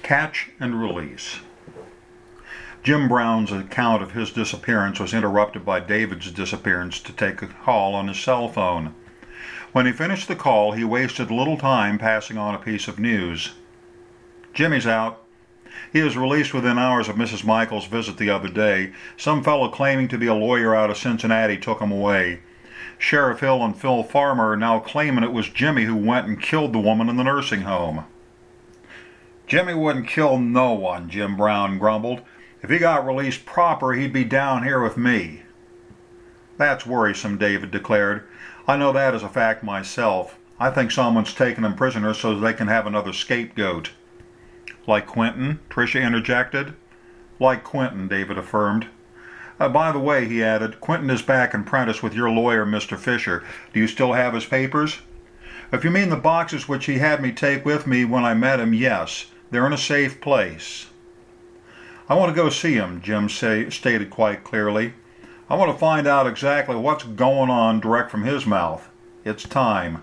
Catch and release. Jim Brown's account of his disappearance was interrupted by David's disappearance to take a call on his cell phone. When he finished the call, he wasted little time passing on a piece of news. Jimmy's out. He was released within hours of Mrs. Michaels' visit the other day. Some fellow claiming to be a lawyer out of Cincinnati took him away. Sheriff Hill and Phil Farmer are now claiming it was Jimmy who went and killed the woman in the nursing home. Jimmy wouldn't kill no one, Jim Brown grumbled. If he got released proper, he'd be down here with me. That's worrisome, David declared. I know that as a fact myself. I think someone's taken him prisoner so they can have another scapegoat. Like Quentin? Tricia interjected. Like Quentin, David affirmed. By the way, he added, Quentin is back in Prentice with your lawyer, Mr. Fisher. Do you still have his papers? If you mean the boxes which he had me take with me when I met him, yes. They're in a safe place. I want to go see him, Jim stated quite clearly. I want to find out exactly what's going on direct from his mouth. It's time.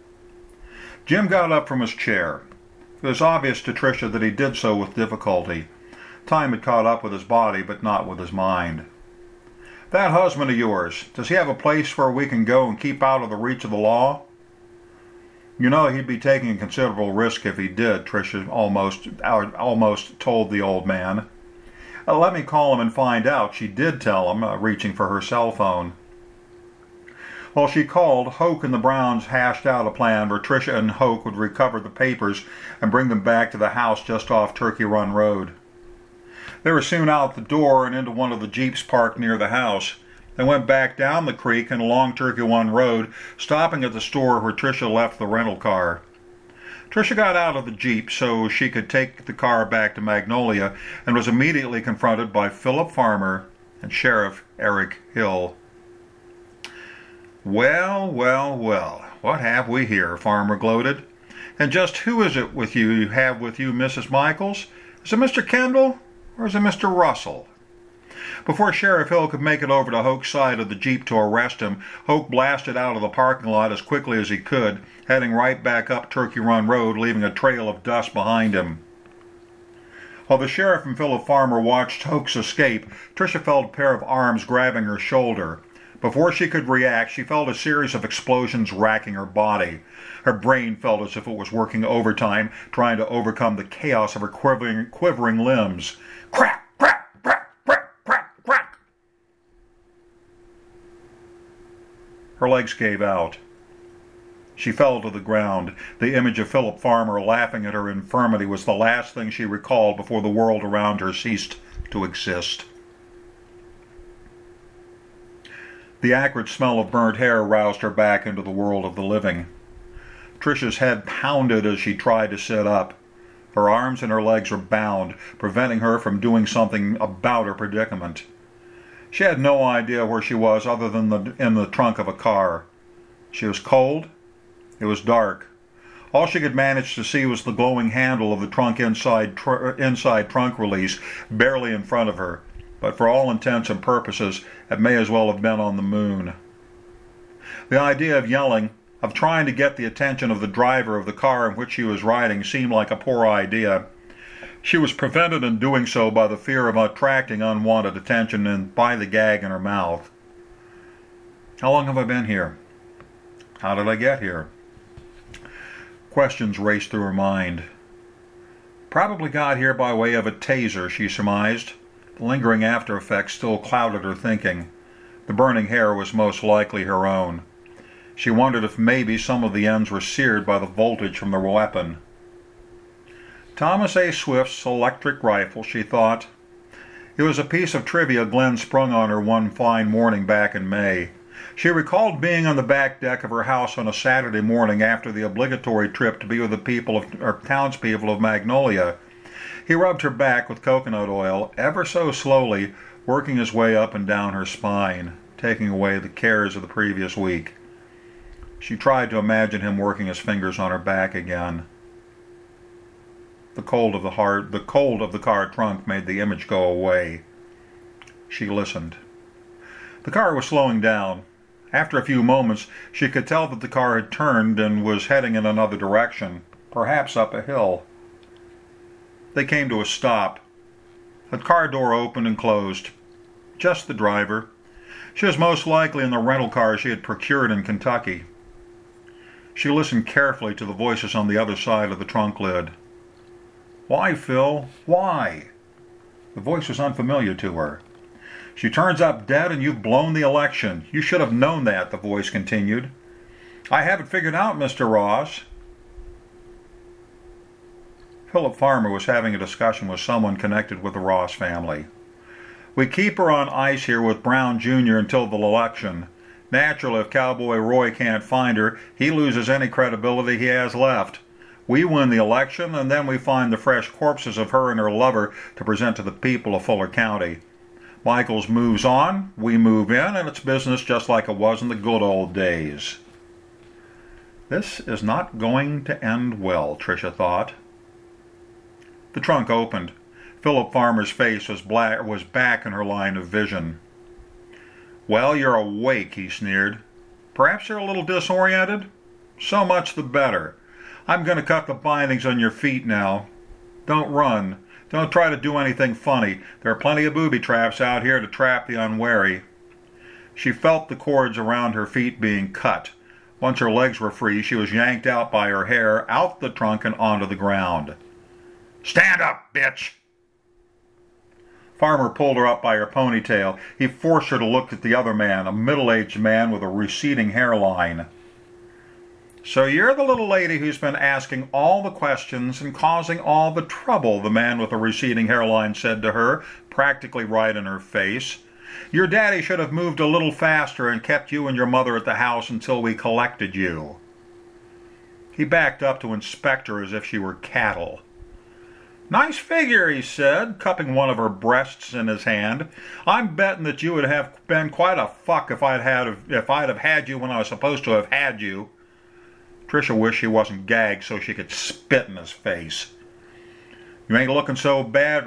Jim got up from his chair. It was obvious to Tricia that he did so with difficulty. Time had caught up with his body, but not with his mind. That husband of yours, does he have a place where we can go and keep out of the reach of the law? You know he'd be taking a considerable risk if he did, Tricia almost told the old man. Let me call him and find out, she did tell him, reaching for her cell phone. While she called, Hoke and the Browns hashed out a plan where Tricia and Hoke would recover the papers and bring them back to the house just off Turkey Run Road. They were soon out the door and into one of the jeeps parked near the house. They went back down the creek and along Turkey Run Road, stopping at the store where Tricia left the rental car. Tricia got out of the jeep so she could take the car back to Magnolia and was immediately confronted by Philip Farmer and Sheriff Eric Hill. Well, what have we here? Farmer gloated. And just who is it you have with you, Mrs. Michaels? Is it Mr. Kendall or is it Mr. Russell? Before Sheriff Hill could make it over to Hoke's side of the jeep to arrest him, Hoke blasted out of the parking lot as quickly as he could, heading right back up Turkey Run Road, leaving a trail of dust behind him. While the sheriff and Philip Farmer watched Hoke's escape, Tricia felt a pair of arms grabbing her shoulder. Before she could react, she felt a series of explosions racking her body. Her brain felt as if it was working overtime, trying to overcome the chaos of her quivering limbs. Crack! Crack! Crack! Crack! Crack! Crack! Her legs gave out. She fell to the ground. The image of Philip Farmer laughing at her infirmity was the last thing she recalled before the world around her ceased to exist. The acrid smell of burnt hair roused her back into the world of the living. Tricia's head pounded as she tried to sit up. Her arms and her legs were bound, preventing her from doing something about her predicament. She had no idea where she was other than in the trunk of a car. She was cold. It was dark. All she could manage to see was the glowing handle of the trunk inside trunk release barely in front of her. But for all intents and purposes, it may as well have been on the moon. The idea of yelling, of trying to get the attention of the driver of the car in which she was riding, seemed like a poor idea. She was prevented in doing so by the fear of attracting unwanted attention and by the gag in her mouth. How long have I been here? How did I get here? Questions raced through her mind. Probably got here by way of a taser, she surmised. The lingering after effects still clouded her thinking. The burning hair was most likely her own. She wondered if maybe some of the ends were seared by the voltage from the weapon. Thomas A. Swift's electric rifle, she thought. It was a piece of trivia Glenn sprung on her one fine morning back in May. She recalled being on the back deck of her house on a Saturday morning after the obligatory trip to be with the townspeople of Magnolia. He rubbed her back with coconut oil, ever so slowly, working his way up and down her spine, taking away the cares of the previous week. She tried to imagine him working his fingers on her back again. The cold of the car trunk made the image go away. She listened. The car was slowing down. After a few moments, she could tell that the car had turned and was heading in another direction, perhaps up a hill. They came to a stop. The car door opened and closed. Just the driver. She was most likely in the rental car she had procured in Kentucky. She listened carefully to the voices on the other side of the trunk lid. "Why, Phil? Why?" The voice was unfamiliar to her. "She turns up dead and you've blown the election. You should have known that," the voice continued. "I have it figured out, Mr. Ross." Philip Farmer was having a discussion with someone connected with the Ross family. "We keep her on ice here with Brown Jr. until the election. Naturally, if Cowboy Roy can't find her, he loses any credibility he has left. We win the election, and then we find the fresh corpses of her and her lover to present to the people of Fuller County. Michaels moves on, we move in, and it's business just like it was in the good old days." This is not going to end well, Tricia thought. The trunk opened. Philip Farmer's face was back in her line of vision. "Well, you're awake," he sneered. "Perhaps you're a little disoriented? So much the better. I'm going to cut the bindings on your feet now. Don't run. Don't try to do anything funny. There are plenty of booby traps out here to trap the unwary." She felt the cords around her feet being cut. Once her legs were free, she was yanked out by her hair, out the trunk and onto the ground. "Stand up, bitch!" Farmer pulled her up by her ponytail. He forced her to look at the other man, a middle-aged man with a receding hairline. "So you're the little lady who's been asking all the questions and causing all the trouble," the man with the receding hairline said to her, practically right in her face. "Your daddy should have moved a little faster and kept you and your mother at the house until we collected you." He backed up to inspect her as if she were cattle. "Nice figure," he said, cupping one of her breasts in his hand. "I'm betting that you would have been quite a fuck if I'd have had you when I was supposed to have had you." Tricia wished he wasn't gagged so she could spit in his face. You ain't so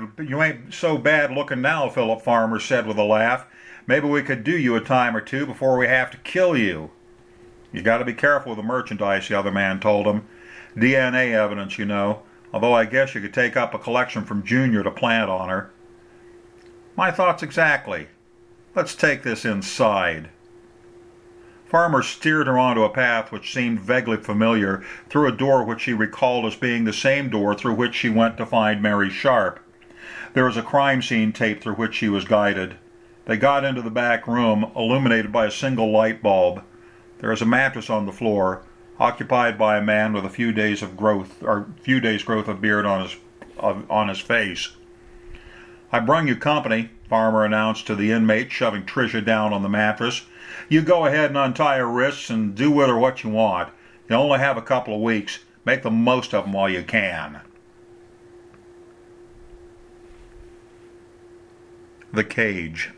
bad looking now," Philip Farmer said with a laugh. "Maybe we could do you a time or two before we have to kill you." "You got to be careful with the merchandise," the other man told him. "DNA evidence, you know. Although I guess you could take up a collection from Junior to plant on her." "My thoughts exactly. Let's take this inside." Farmer steered her onto a path which seemed vaguely familiar, through a door which she recalled as being the same door through which she went to find Mary Sharp. There was a crime scene tape through which she was guided. They got into the back room, illuminated by a single light bulb. There was a mattress on the floor, occupied by a man with a few days' growth of beard on his face. "I brung you company," Farmer announced to the inmate, shoving Tricia down on the mattress. "You go ahead and untie her wrists and do with her what you want. You only have a couple of weeks. Make the most of them while you can." The cage.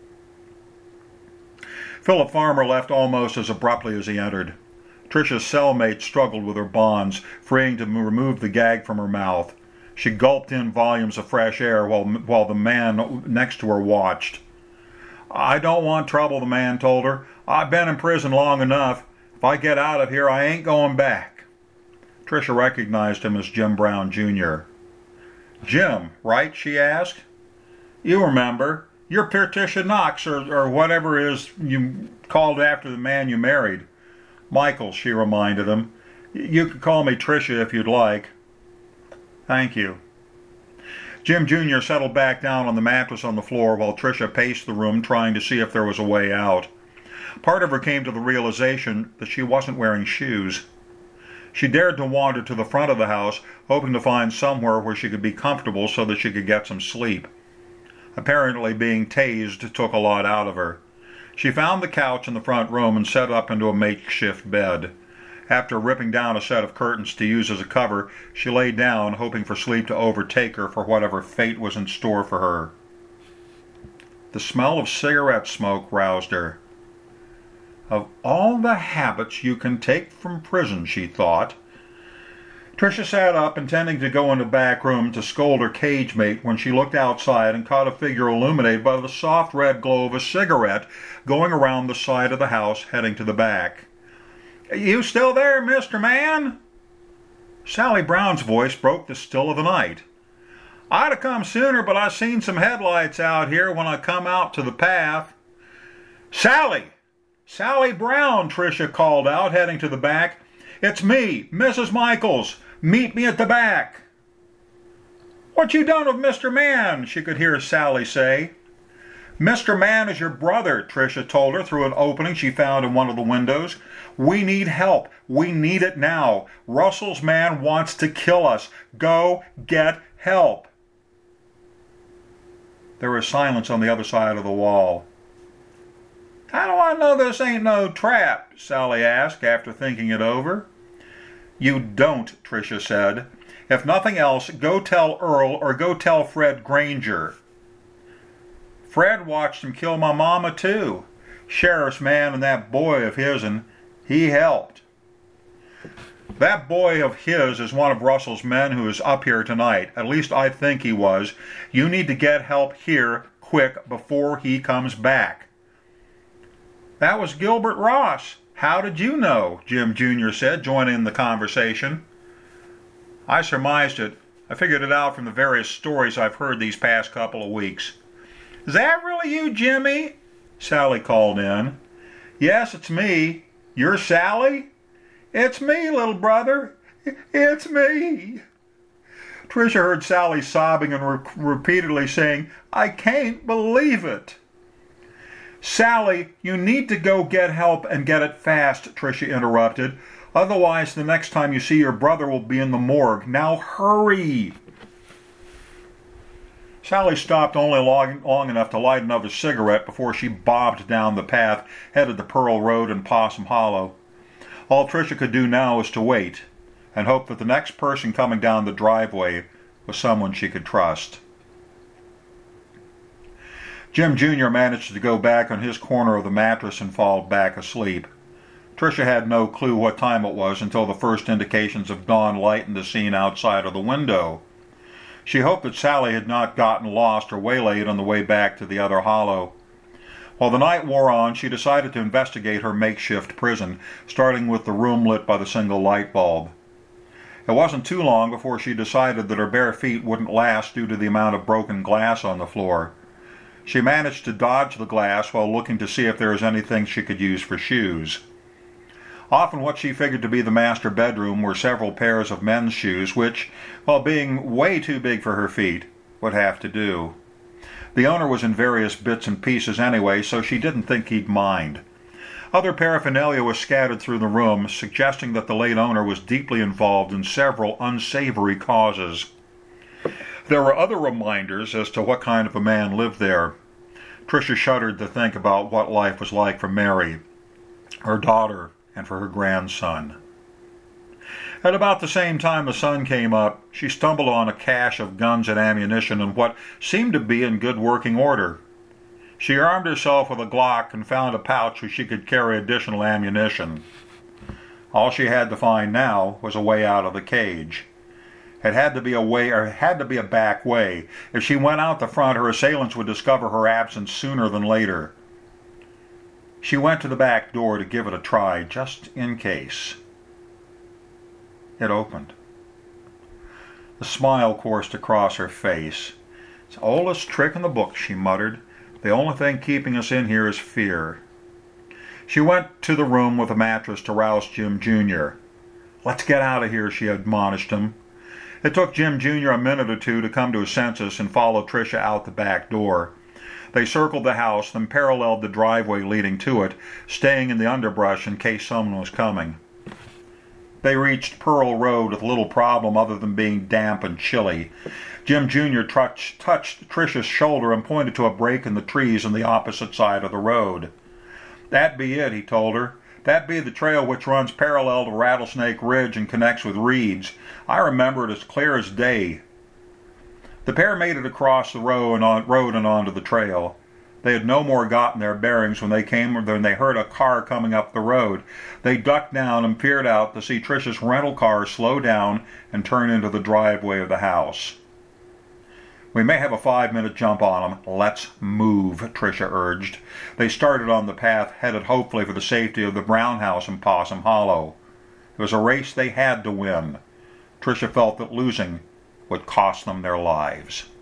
Philip Farmer left almost as abruptly as he entered. Tricia's cellmate struggled with her bonds, freeing to remove the gag from her mouth. She gulped in volumes of fresh air while the man next to her watched. "I don't want trouble," the man told her. "I've been in prison long enough. If I get out of here, I ain't going back." Tricia recognized him as Jim Brown, Jr. "Jim, right?" she asked. "You remember. You're Patricia Knox, or whatever it is you called after the man you married." "Michael," she reminded him. "You could call me Tricia if you'd like." "Thank you." Jim Jr. settled back down on the mattress on the floor while Tricia paced the room trying to see if there was a way out. Part of her came to the realization that she wasn't wearing shoes. She dared to wander to the front of the house, hoping to find somewhere where she could be comfortable so that she could get some sleep. Apparently being tased took a lot out of her. She found the couch in the front room and set up into a makeshift bed. After ripping down a set of curtains to use as a cover, she lay down, hoping for sleep to overtake her for whatever fate was in store for her. The smell of cigarette smoke roused her. Of all the habits you can take from prison, she thought. Tricia sat up, intending to go into the back room to scold her cage mate when she looked outside and caught a figure illuminated by the soft red glow of a cigarette going around the side of the house, heading to the back. "You still there, Mr. Man?" Sally Brown's voice broke the still of the night. I'd have come sooner, but I seen some headlights out here when I come out to the path. Sally! Sally Brown, Tricia called out, heading to the back. It's me, Mrs. Michaels. Meet me at the back. What you done with Mr. Mann? She could hear Sally say. Mr. Mann is your brother, Tricia told her through an opening she found in one of the windows. We need help. We need it now. Russell's man wants to kill us. Go get help. There was silence on the other side of the wall. How do I know this ain't no trap? Sally asked after thinking it over. You don't, Tricia said. If nothing else, go tell Earl or go tell Fred Granger. Fred watched him kill my mama, too. Sheriff's man and that boy of his'n, he helped. That boy of his is one of Russell's men who is up here tonight. At least I think he was. You need to get help here quick before he comes back. That was Gilbert Ross. How did you know? Jim Jr. said, joining in the conversation. I surmised it. I figured it out from the various stories I've heard these past couple of weeks. Is that really you, Jimmy? Sally called in. Yes, it's me. You're Sally? It's me, little brother. It's me. Tricia heard Sally sobbing and repeatedly saying, I can't believe it. Sally, you need to go get help and get it fast, Tricia interrupted. Otherwise, the next time you see your brother will be in the morgue. Now hurry! Sally stopped only long enough to light another cigarette before she bobbed down the path, headed to Pearl Road and Possum Hollow. All Tricia could do now was to wait, and hope that the next person coming down the driveway was someone she could trust. Jim Jr. managed to go back on his corner of the mattress and fall back asleep. Tricia had no clue what time it was until the first indications of dawn lightened the scene outside of the window. She hoped that Sally had not gotten lost or waylaid on the way back to the other hollow. While the night wore on, she decided to investigate her makeshift prison, starting with the room lit by the single light bulb. It wasn't too long before she decided that her bare feet wouldn't last due to the amount of broken glass on the floor. She managed to dodge the glass while looking to see if there was anything she could use for shoes. Off in what she figured to be the master bedroom were several pairs of men's shoes, which, while being way too big for her feet, would have to do. The owner was in various bits and pieces anyway, so she didn't think he'd mind. Other paraphernalia was scattered through the room, suggesting that the late owner was deeply involved in several unsavory causes. There were other reminders as to what kind of a man lived there. Tricia shuddered to think about what life was like for Mary, her daughter, and for her grandson. At about the same time the sun came up, she stumbled on a cache of guns and ammunition in what seemed to be in good working order. She armed herself with a Glock and found a pouch where she could carry additional ammunition. All she had to find now was a way out of the cage. It had to be a back way. If she went out the front, her assailants would discover her absence sooner than later. She went to the back door to give it a try, just in case. It opened. The smile coursed across her face. It's the oldest trick in the book, she muttered. The only thing keeping us in here is fear. She went to the room with a mattress to rouse Jim Jr. Let's get out of here, she admonished him. It took Jim Jr. a minute or two to come to his senses and follow Tricia out the back door. They circled the house, then paralleled the driveway leading to it, staying in the underbrush in case someone was coming. They reached Pearl Road with little problem other than being damp and chilly. Jim Jr. touched Tricia's shoulder and pointed to a break in the trees on the opposite side of the road. That be it, he told her. That be the trail which runs parallel to Rattlesnake Ridge and connects with Reed's. I remember it as clear as day. The pair made it across the road and onto the trail. They had no more gotten their bearings when they heard a car coming up the road. They ducked down and peered out to see Tricia's rental car slow down and turn into the driveway of the house. We may have a 5-minute jump on them. Let's move, Tricia urged. They started on the path, headed hopefully for the safety of the Brown house in Possum Hollow. It was a race they had to win. Tricia felt that losing would cost them their lives.